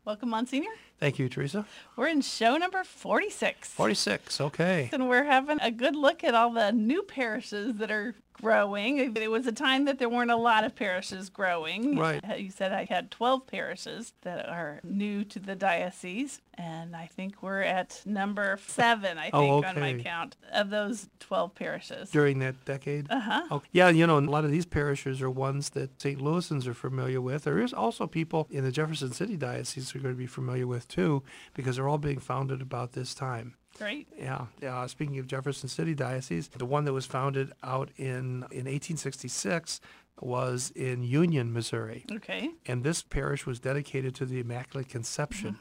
Welcome, Monsignor. Thank you, Teresa. We're in show number 46. 46, okay. And we're having a good look at all the new parishes that are growing. It was a time that there weren't a lot of parishes growing. Right. You said I had 12 parishes that are new to the diocese, and I think we're at number 7, I think, on my count, of those 12 parishes. During that decade? Uh-huh. Oh, yeah, a lot of these parishes are ones that St. Louisans are familiar with. There is also people in the Jefferson City Diocese who are going to be familiar with, too, because they're all being founded about this time. Great. Yeah. Speaking of Jefferson City Diocese, the one that was founded out in 1866 was in Union, Missouri. Okay. And this parish was dedicated to the Immaculate Conception.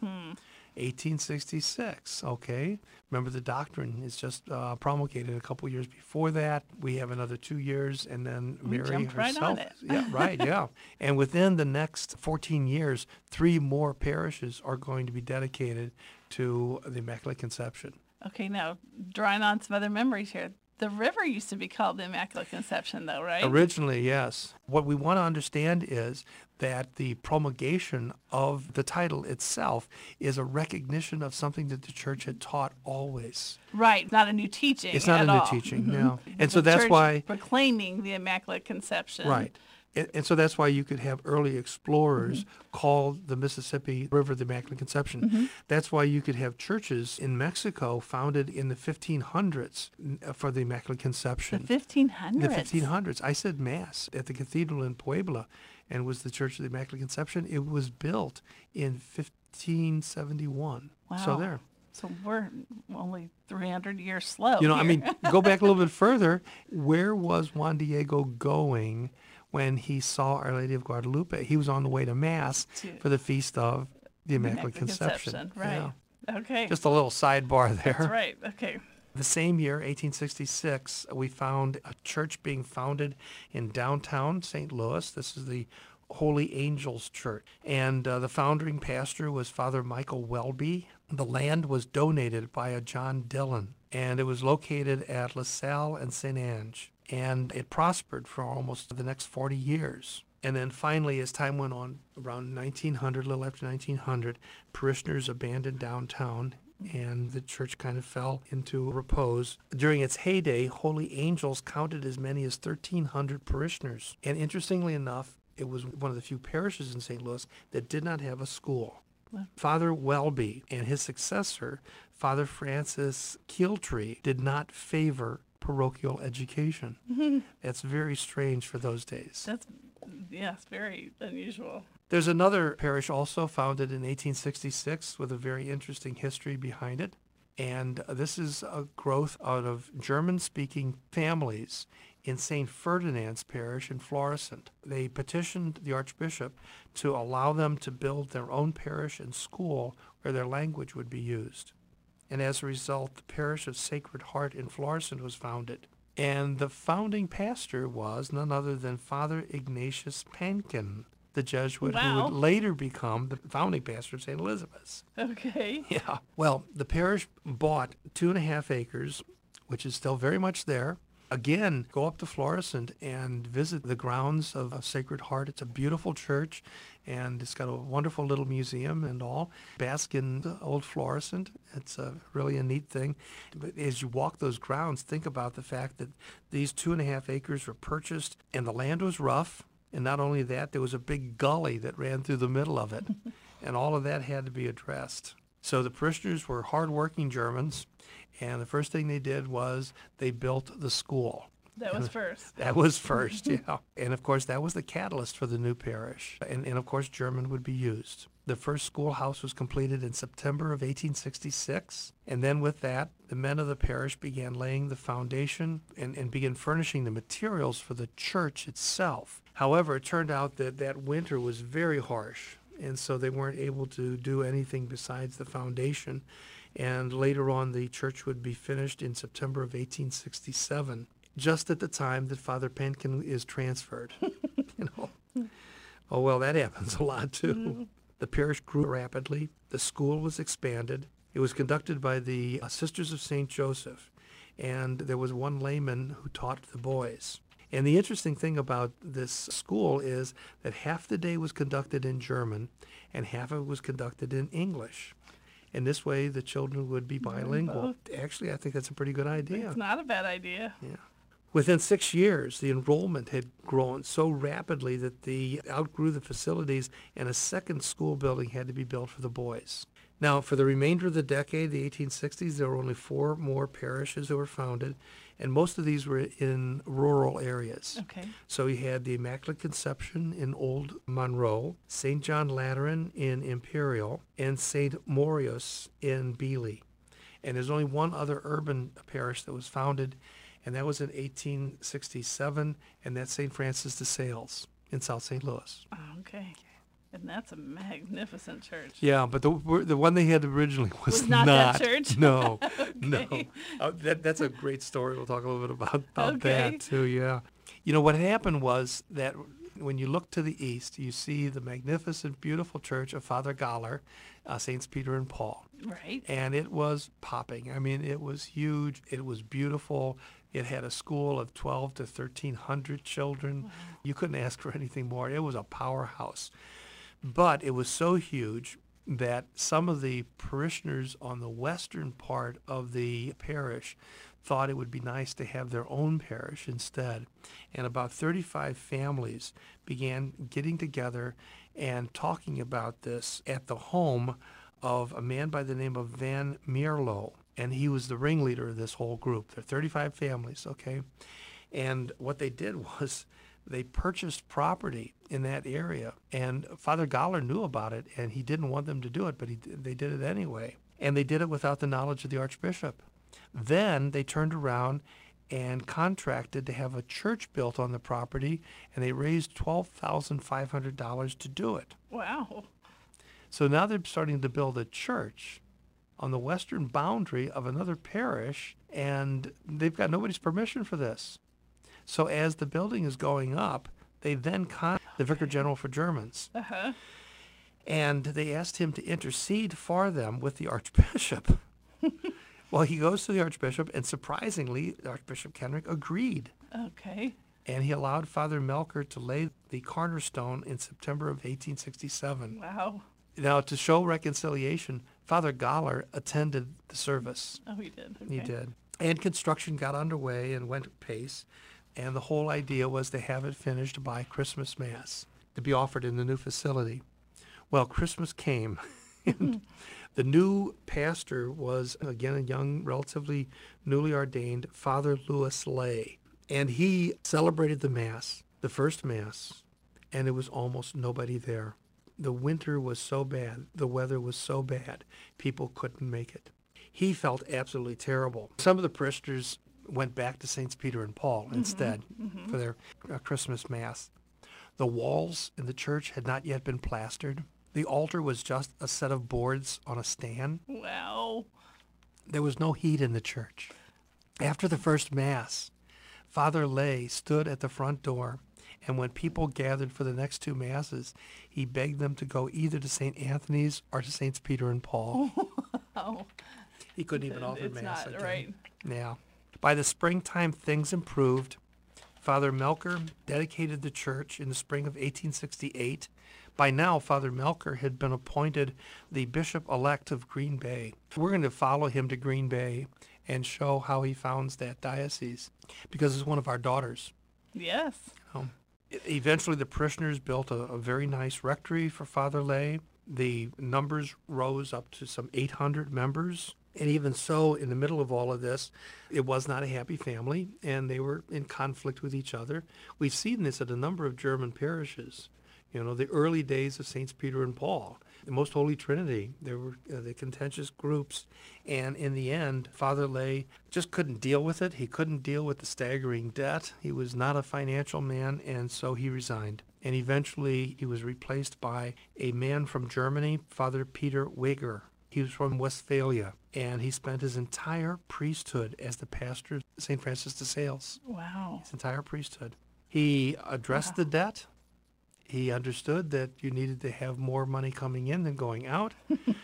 1866, okay? Remember, the doctrine is just promulgated a couple years before that. We have another 2 years, and then Mary jumped herself. right on it. Yeah, right, yeah. And within the next 14 years, 3 more parishes are going to be dedicated to the Immaculate Conception. Okay, now, drawing on some other memories here. The river used to be called the Immaculate Conception, though, right? Originally, yes. What we want to understand is that the promulgation of the title itself is a recognition of something that the church had taught always. Right, not a new teaching. It's not at a new all. teaching, no. And so The that's church why proclaiming the Immaculate Conception. Right. And so that's why you could have early explorers call the Mississippi River the Immaculate Conception. That's why you could have churches in Mexico founded in the 1500s for the Immaculate Conception. The 1500s. The 1500s. I said Mass at the cathedral in Puebla, and was the Church of the Immaculate Conception. It was built in 1571. Wow. So there. So we're only 300 years slow. I here. mean, go back a little bit further. Where was Juan Diego going when he saw Our Lady of Guadalupe? He was on the way to Mass for the feast of the Immaculate Conception. Right. Yeah. Okay. Just a little sidebar there. That's right. Okay. The same year, 1866, we found a church being founded in downtown St. Louis. This is the Holy Angels Church. And the founding pastor was Father Michael Welby. The land was donated by a John Dillon, and it was located at La Salle and St. Ange. And it prospered for almost the next 40 years. And then finally, as time went on, around 1900, a little after 1900, parishioners abandoned downtown, and the church kind of fell into repose. During its heyday, Holy Angels counted as many as 1,300 parishioners. And interestingly enough, it was one of the few parishes in St. Louis that did not have a school. Wow. Father Welby and his successor, Father Francis Keeltree, did not favor parochial education. That's very strange for those days. Yes, very unusual. There's another parish also founded in 1866 with a very interesting history behind it. And this is a growth out of German-speaking families in St. Ferdinand's Parish in Florissant. They petitioned the Archbishop to allow them to build their own parish and school where their language would be used. And as a result, the Parish of Sacred Heart in Florissant was founded. And the founding pastor was none other than Father Ignatius Pankin, the Jesuit who would later become the founding pastor of St. Elizabeth's. Okay. Yeah. Well, the parish bought 2.5 acres, which is still very much there. Again, go up to Florissant and visit the grounds of Sacred Heart. It's a beautiful church, and it's got a wonderful little museum and all. Bask in old Florissant. It's really a neat thing. But as you walk those grounds, think about the fact that these 2.5 acres were purchased, and the land was rough. And not only that, there was a big gully that ran through the middle of it. And all of that had to be addressed. So the parishioners were hardworking Germans, and the first thing they did was they built the school. That was first. That was first, yeah. And, of course, that was the catalyst for the new parish. And, of course, German would be used. The first schoolhouse was completed in September of 1866. And then with that, the men of the parish began laying the foundation and began furnishing the materials for the church itself. However, it turned out that that winter was very harsh, and so they weren't able to do anything besides the foundation. And later on, the church would be finished in September of 1867, just at the time that Father Pankin is transferred. Oh, well, that happens a lot, too. The parish grew rapidly. The school was expanded. It was conducted by the Sisters of St. Joseph, and there was one layman who taught the boys. And the interesting thing about this school is that half the day was conducted in German and half of it was conducted in English. And this way the children would be bilingual. Actually, I think that's a pretty good idea. It's not a bad idea. Yeah. Within 6 years, the enrollment had grown so rapidly that they outgrew the facilities and a second school building had to be built for the boys. Now, for the remainder of the decade, the 1860s, there were only 4 more parishes that were founded, and most of these were in rural areas. Okay. So you had the Immaculate Conception in Old Monroe, St. John Lateran in Imperial, and St. Maurius in Beeley. And there's only one other urban parish that was founded, and that was in 1867, and that's St. Francis de Sales in South St. Louis. Okay. And that's a magnificent church. Yeah, but the one they had originally was not that church? No, Okay. no. That's a great story. We'll talk a little bit about Okay. that too, yeah. You know, what happened was that when you look to the east, you see the magnificent, beautiful church of Father Galler, Saints Peter and Paul. Right. And it was popping. I mean, it was huge. It was beautiful. It had a school of 12 to 1,300 children. Wow. You couldn't ask for anything more. It was a powerhouse. But it was so huge that some of the parishioners on the western part of the parish thought it would be nice to have their own parish instead. And about 35 families began getting together and talking about this at the home of a man by the name of Van Mierlo. And he was the ringleader of this whole group. There are 35 families, okay? And what they did was they purchased property in that area. And Father Galler knew about it, and he didn't want them to do it, but they did it anyway. And they did it without the knowledge of the Archbishop. Then they turned around and contracted to have a church built on the property, and they raised $12,500 to do it. Wow. So now they're starting to build a church on the western boundary of another parish, and they've got nobody's permission for this. So as the building is going up, they then contact the Vicar General for Germans. Uh-huh. And they asked him to intercede for them with the Archbishop. Well, he goes to the Archbishop, and surprisingly, Archbishop Kenrick agreed. Okay. And he allowed Father Melker to lay the cornerstone in September of 1867. Wow. Now, to show reconciliation, Father Galler attended the service. Oh, he did. Okay. He did. And construction got underway and went at pace. And the whole idea was to have it finished by Christmas Mass to be offered in the new facility. Well, Christmas came. And the new pastor was, again, a young, relatively newly ordained Father Louis Lay. And he celebrated the Mass, the first Mass, and there was almost nobody there. The winter was so bad, the weather was so bad, people couldn't make it. He felt absolutely terrible. Some of the parishioners went back to Saints Peter and Paul instead for their Christmas Mass. The walls in the church had not yet been plastered. The altar was just a set of boards on a stand. Wow. There was no heat in the church. After the first Mass, Father Lay stood at the front door, and when people gathered for the next 2 Masses, he begged them to go either to St. Anthony's or to Saints Peter and Paul. Oh. He couldn't even offer It's Mass not again. right. Yeah. By the springtime, things improved. Father Melker dedicated the church in the spring of 1868. By now, Father Melker had been appointed the bishop-elect of Green Bay. We're going to follow him to Green Bay and show how he founds that diocese, because it's one of our daughters. Yes. Eventually, the parishioners built a very nice rectory for Father Lay. The numbers rose up to some 800 members. And even so, in the middle of all of this, it was not a happy family, and they were in conflict with each other. We've seen this at a number of German parishes. You know, the early days of Saints Peter and Paul, the Most Holy Trinity, there were the contentious groups. And in the end, Father Lay just couldn't deal with it. He couldn't deal with the staggering debt. He was not a financial man, and so he resigned. And eventually, he was replaced by a man from Germany, Father Peter Weger. He was from Westphalia, and he spent his entire priesthood as the pastor of St. Francis de Sales. Wow. His entire priesthood. He addressed the debt. He understood that you needed to have more money coming in than going out,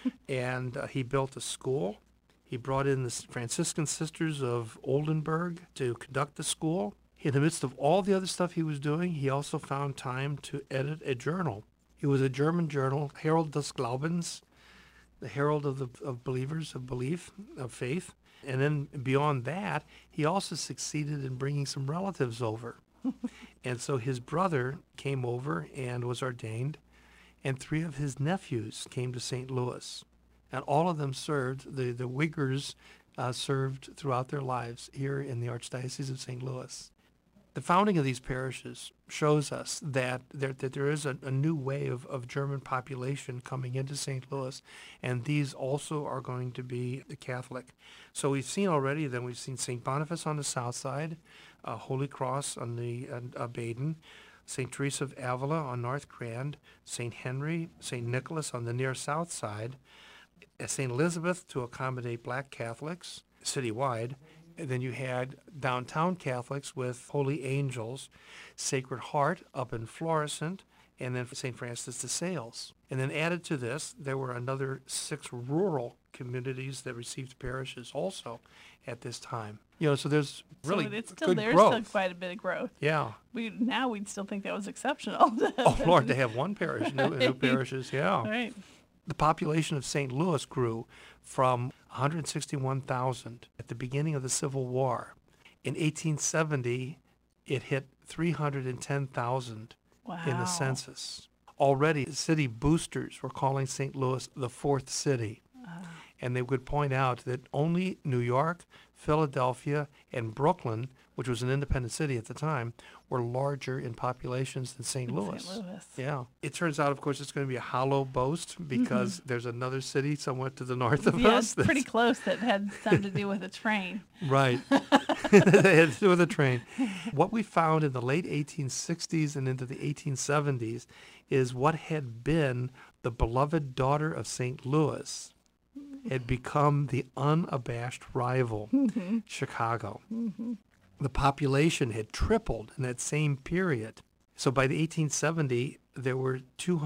and he built a school. He brought in the Franciscan Sisters of Oldenburg to conduct the school. In the midst of all the other stuff he was doing, he also found time to edit a journal. It was a German journal, Herald des Glaubens, the herald of believers, of belief, of faith. And then beyond that, he also succeeded in bringing some relatives over. And so his brother came over and was ordained, and 3 of his nephews came to St. Louis. And all of them served, the Wiggers served throughout their lives here in the Archdiocese of St. Louis. The founding of these parishes shows us that there is a new wave of German population coming into St. Louis, and these also are going to be Catholic. So we've seen already, then we've seen St. Boniface on the south side, Holy Cross on the Baden, St. Teresa of Avila on North Grand, St. Henry, St. Nicholas on the near south side, St. Elizabeth to accommodate black Catholics citywide. And then you had downtown Catholics with Holy Angels, Sacred Heart up in Florissant, and then St. Francis de Sales. And then added to this, there were another 6 rural communities that received parishes also at this time. So there's really there's good still growth. Quite a bit of growth. Yeah. We'd still think that was exceptional. Oh, Lord, to have one parish, new parishes, yeah. Right. The population of St. Louis grew from 161,000 at the beginning of the Civil War. In 1870, it hit 310,000 in the census. Already, city boosters were calling St. Louis the 4th city. And they would point out that only New York, Philadelphia, and Brooklyn, which was an independent city at the time, were larger in populations than St. Louis. St. Louis. Yeah. It turns out, of course, it's going to be a hollow boast because there's another city somewhat to the north of us. Yeah, pretty close that had something to do with a train. Right. They had to do with a train. What we found in the late 1860s and into the 1870s is what had been the beloved daughter of St. Louis had become the unabashed rival, Chicago. The population had tripled in that same period. So by the 1870, there were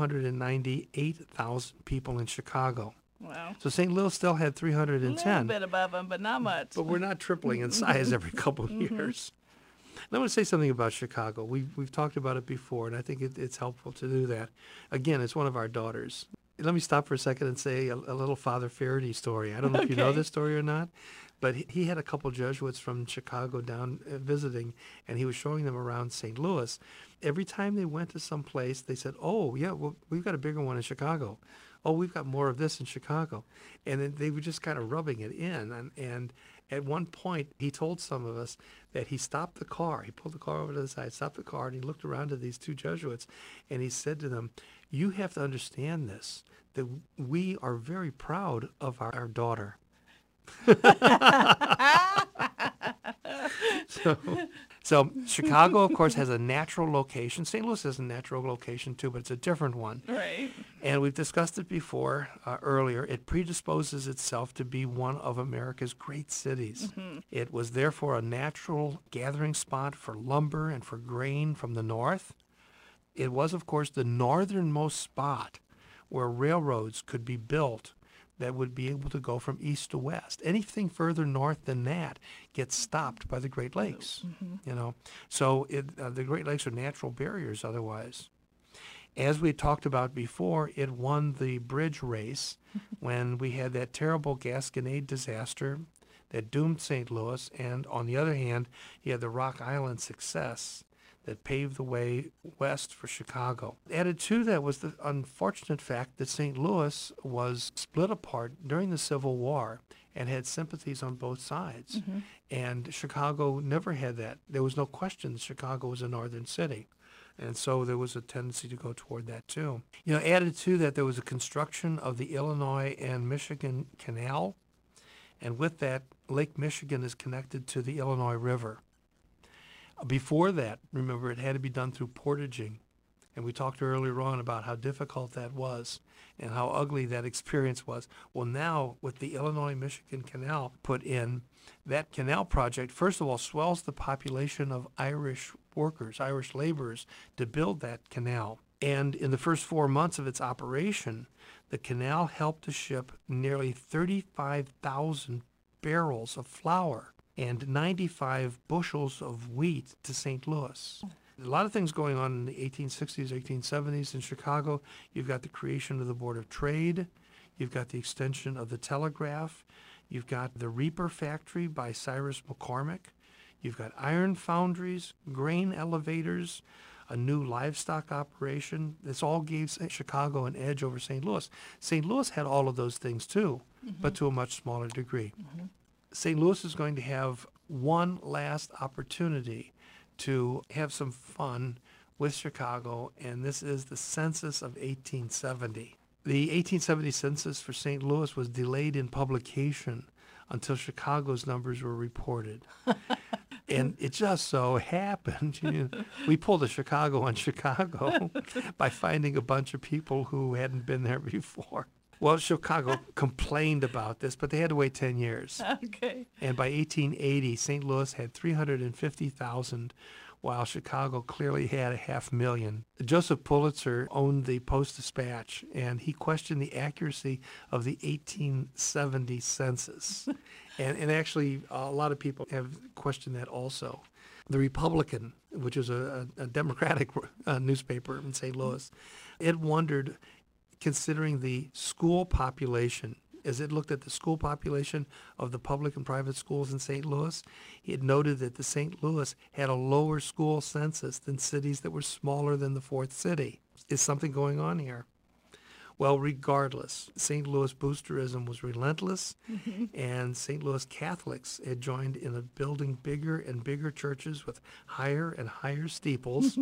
298,000 people in Chicago. Wow. So St. Louis still had 310. A little bit above them, but not much. But we're not tripling in size every couple of years. And I want to say something about Chicago. We've talked about it before, and I think it's helpful to do that. Again, it's one of our daughters. Let me stop for a second and say a little Father Faraday story. I don't know if you know this story or not, but he had a couple Jesuits from Chicago down visiting, and he was showing them around St. Louis. Every time they went to some place, they said, oh, yeah, well, we've got a bigger one in Chicago. Oh, we've got more of this in Chicago. And then they were just kind of rubbing it in. And at one point, he told some of us that he stopped the car. He pulled the car over to the side, stopped the car, and he looked around at these 2 Jesuits, and he said to them, you have to understand this, that we are very proud of our daughter. So Chicago, of course, has a natural location. St. Louis has a natural location, too, but it's a different one. Right. And we've discussed it before, earlier. It predisposes itself to be one of America's great cities. It was therefore a natural gathering spot for lumber and for grain from the north. It was, of course, the northernmost spot where railroads could be built that would be able to go from east to west. Anything further north than that gets stopped by the Great Lakes, So the Great Lakes are natural barriers otherwise. As we talked about before, it won the bridge race when we had that terrible Gasconade disaster that doomed St. Louis, and on the other hand, you had the Rock Island success that paved the way west for Chicago. Added to that was the unfortunate fact that St. Louis was split apart during the Civil War and had sympathies on both sides. And Chicago never had that. There was no question that Chicago was a northern city. And so there was a tendency to go toward that too. Added to that, there was a construction of the Illinois and Michigan Canal. And with that, Lake Michigan is connected to the Illinois River. Before that, remember, it had to be done through portaging. And we talked earlier on about how difficult that was and how ugly that experience was. Well, now with the Illinois-Michigan Canal put in, that canal project, first of all, swells the population of Irish workers, Irish laborers, to build that canal. And in the first 4 months of its operation, the canal helped to ship nearly 35,000 barrels of flour and 95 bushels of wheat to St. Louis. A lot of things going on in the 1860s, 1870s in Chicago. You've got the creation of the Board of Trade. You've got the extension of the telegraph. You've got the Reaper factory by Cyrus McCormick. You've got iron foundries, grain elevators, a new livestock operation. This all gave Chicago an edge over St. Louis. St. Louis had all of those things too, but to a much smaller degree. St. Louis is going to have one last opportunity to have some fun with Chicago, and this is the census of 1870. The 1870 census for St. Louis was delayed in publication until Chicago's numbers were reported. And it just so happened, we pulled a Chicago on Chicago by finding a bunch of people who hadn't been there before. Well, Chicago complained about this, but they had to wait 10 years. Okay. And by 1880, St. Louis had 350,000, while Chicago clearly had 500,000. Joseph Pulitzer owned the Post-Dispatch, and he questioned the accuracy of the 1870 census. and actually, a lot of people have questioned that also. The Republican, which is a Democratic newspaper in St. Louis, it wondered, considering the school population, as it looked at the school population of the public and private schools in St. Louis, it noted that the St. Louis had a lower school census than cities that were smaller than the fourth city. Is something going on here? Well, regardless, St. Louis boosterism was relentless, and St. Louis Catholics had joined in building bigger and bigger churches with higher and higher steeples.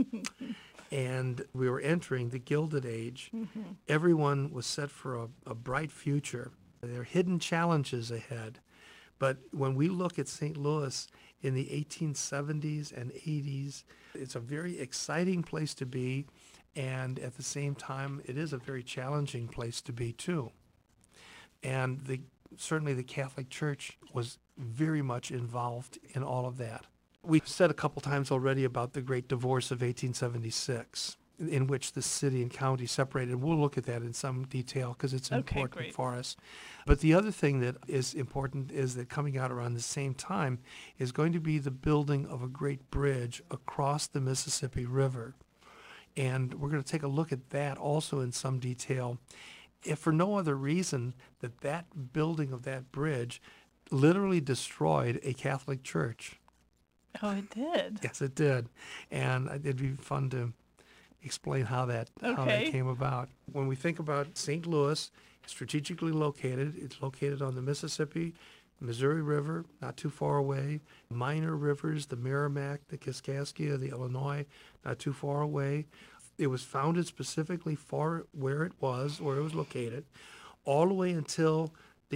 And we were entering the Gilded Age. Everyone was set for a bright future. There are hidden challenges ahead. But when we look at St. Louis in the 1870s and 80s, it's a very exciting place to be. And at the same time, it is a very challenging place to be, too. And certainly the Catholic Church was very much involved in all of that. We've said a couple times already about the Great Divorce of 1876, in which the city and county separated. We'll look at that in some detail because it's important for us. But the other thing that is important is that coming out around the same time is going to be the building of a great bridge across the Mississippi River. And we're going to take a look at that also in some detail, if for no other reason that building of that bridge literally destroyed a Catholic church. Oh, it did? Yes, it did. And it'd be fun to explain how that came about. When we think about St. Louis, strategically located, it's located on the Mississippi, Missouri River, not too far away. Minor rivers, the Merrimack, the Kaskaskia, the Illinois, not too far away. It was founded specifically for where it was located, all the way until the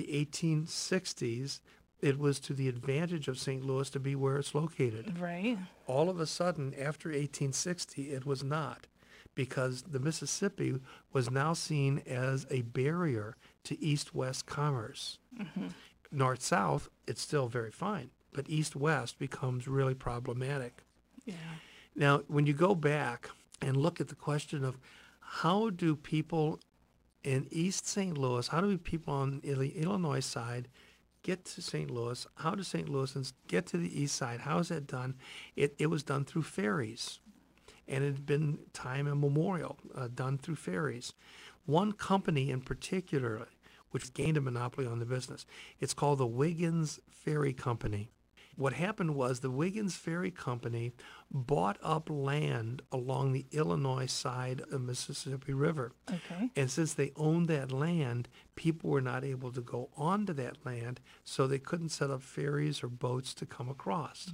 1860s. It was to the advantage of St. Louis to be where it's located. Right. All of a sudden, after 1860, it was not, because the Mississippi was now seen as a barrier to east-west commerce. North-south, it's still very fine, but east-west becomes really problematic. Yeah. Now, when you go back and look at the question of how do people in East St. Louis, how do people on the Illinois side get to St. Louis? How do St. Louisans get to the east side? How is that done? It was done through ferries, and it had been time immemorial done through ferries. One company in particular, which gained a monopoly on the business, it's called the Wiggins Ferry Company. What happened was the Wiggins Ferry Company bought up land along the Illinois side of the Mississippi River. Okay. And since they owned that land, people were not able to go onto that land, so they couldn't set up ferries or boats to come across.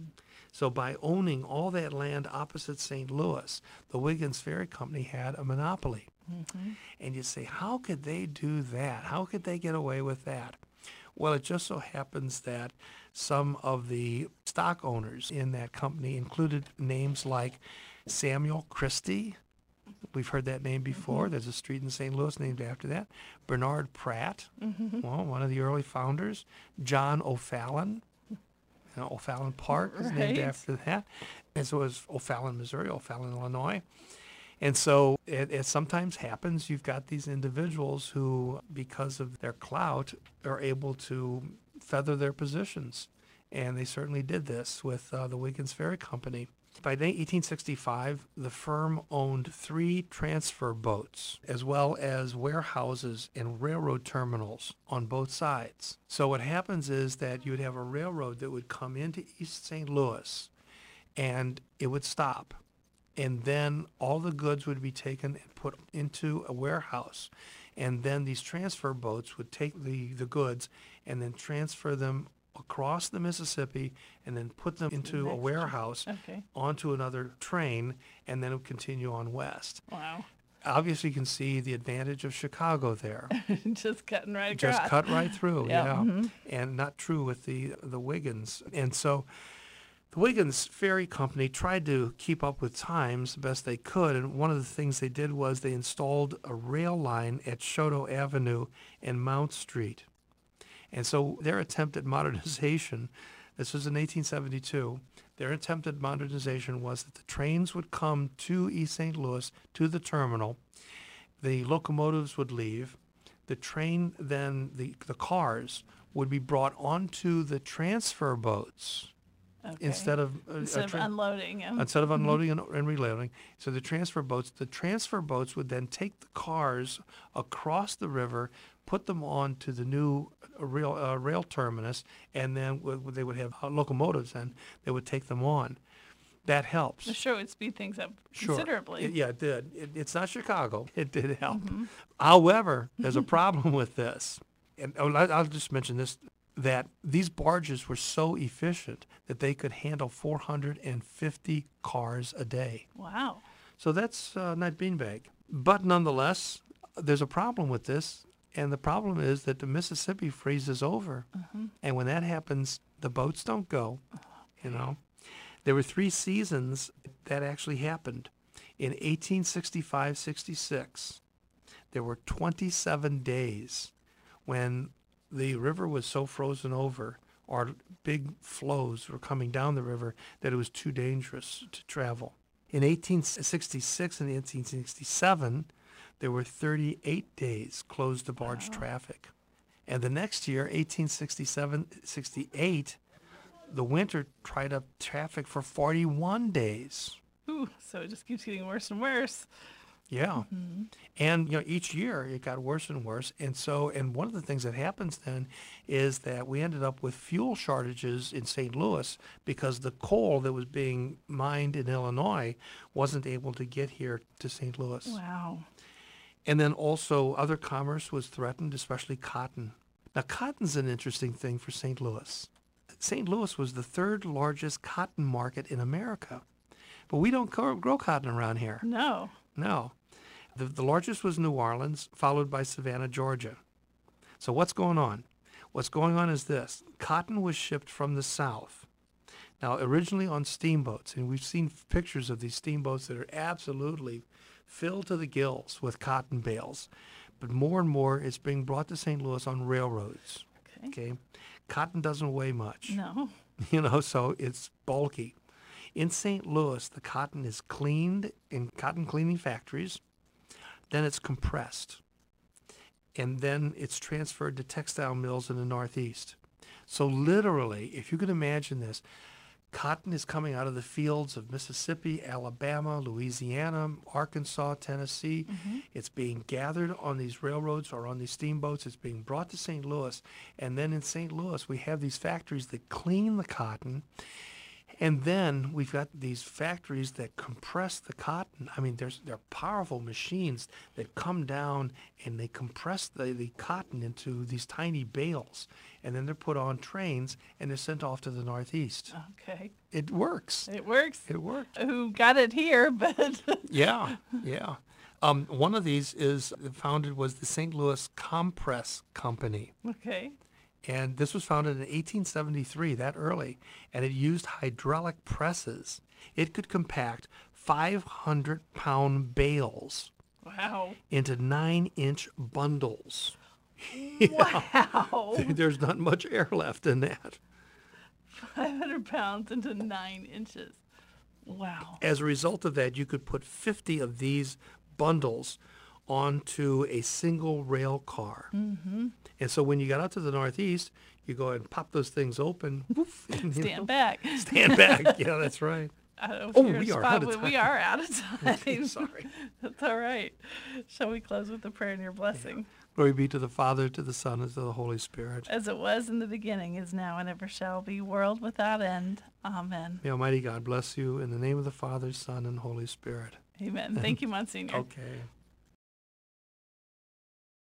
So by owning all that land opposite St. Louis, the Wiggins Ferry Company had a monopoly. And you say, how could they do that? How could they get away with that? Well, it just so happens that some of the stock owners in that company included names like Samuel Christie. We've heard that name before. There's a street in St. Louis named after that. Bernard Pratt, well, one of the early founders. John O'Fallon. O'Fallon Park is named after that. And so is O'Fallon, Missouri, O'Fallon, Illinois. And so it sometimes happens, you've got these individuals who, because of their clout, are able to feather their positions. And they certainly did this with the Wiggins Ferry Company. By 1865, the firm owned 3 transfer boats, as well as warehouses and railroad terminals on both sides. So what happens is that you would have a railroad that would come into East St. Louis, and it would stop. And then all the goods would be taken and put into a warehouse. And then these transfer boats would take the goods and then transfer them across the Mississippi and then put them into a warehouse onto another train, and then it would continue on west. Wow. Obviously, you can see the advantage of Chicago there. Just cutting right across. Just cut right through, Yep. yeah. Mm-hmm. And not true with the Wiggins. And so the Wiggins Ferry Company tried to keep up with times the best they could, and one of the things they did was they installed a rail line at Choteau Avenue and Mount Street. And so their attempt at modernization, this was in 1872, their attempt at modernization was that the trains would come to East St. Louis, to the terminal, the locomotives would leave, the train then, the cars would be brought onto the transfer boats. Okay. Instead of unloading them. Instead of unloading and reloading. So the transfer boats would then take the cars across the river, put them on to the new rail terminus, and then they would have locomotives, and they would take them on. That helps. I'm sure it would speed things up considerably. It did. It's not Chicago. It did help. Mm-hmm. However, there's a problem with this. And I'll just mention this, that these barges were so efficient that they could handle 450 cars a day. Wow. So that's not beanbag. But nonetheless, there's a problem with this, and the problem is that the Mississippi freezes over. Mm-hmm. And when that happens, the boats don't go, you know. There were 3 seasons that actually happened. In 1865-66, there were 27 days when the river was so frozen over, or big flows were coming down the river, that it was too dangerous to travel. In 1866 and 1867, there were 38 days closed to barge traffic. And the next year, 1867-68, the winter tried up traffic for 41 days. Ooh, so it just keeps getting worse and worse. Yeah. Mm-hmm. And, each year it got worse and worse. And one of the things that happens then is that we ended up with fuel shortages in St. Louis because the coal that was being mined in Illinois wasn't able to get here to St. Louis. Wow. And then also other commerce was threatened, especially cotton. Now, cotton's an interesting thing for St. Louis. St. Louis was the 3rd largest cotton market in America. But we don't grow cotton around here. No. The largest was New Orleans, followed by Savannah, Georgia. So what's going on? What's going on is this. Cotton was shipped from the south. Now, originally on steamboats, and we've seen pictures of these steamboats that are absolutely filled to the gills with cotton bales. But more and more, it's being brought to St. Louis on railroads. Okay? Cotton doesn't weigh much. No. So it's bulky. In St. Louis, the cotton is cleaned in cotton cleaning factories. Then it's compressed. And then it's transferred to textile mills in the Northeast. So literally, if you can imagine this, cotton is coming out of the fields of Mississippi, Alabama, Louisiana, Arkansas, Tennessee. Mm-hmm. It's being gathered on these railroads or on these steamboats. It's being brought to St. Louis. And then in St. Louis, we have these factories that clean the cotton. And then we've got these factories that compress the cotton. I mean, they're powerful machines that come down and they compress the cotton into these tiny bales. And then they're put on trains and they're sent off to the Northeast. Okay. It works. It works? It worked. Who got it here, but... Yeah. One of these was the St. Louis Compress Company. Okay. And this was founded in 1873, that early, and it used hydraulic presses. It could compact 500-pound bales into 9-inch bundles. Wow. There's not much air left in that. 500 pounds into 9 inches. Wow. As a result of that, you could put 50 of these bundles onto a single rail car. And so when you got out to the northeast, you go and pop those things open. Woof, and, Stand back. Stand back. Yeah, that's right. We are out of time. We are out of time. Okay, sorry. That's all right. Shall we close with the prayer and your blessing? Yeah. Glory be to the Father, to the Son, and to the Holy Spirit. As it was in the beginning, is now, and ever shall be, world without end. Amen. May Almighty God bless you in the name of the Father, Son, and Holy Spirit. Amen. Thank you, Monsignor. Okay.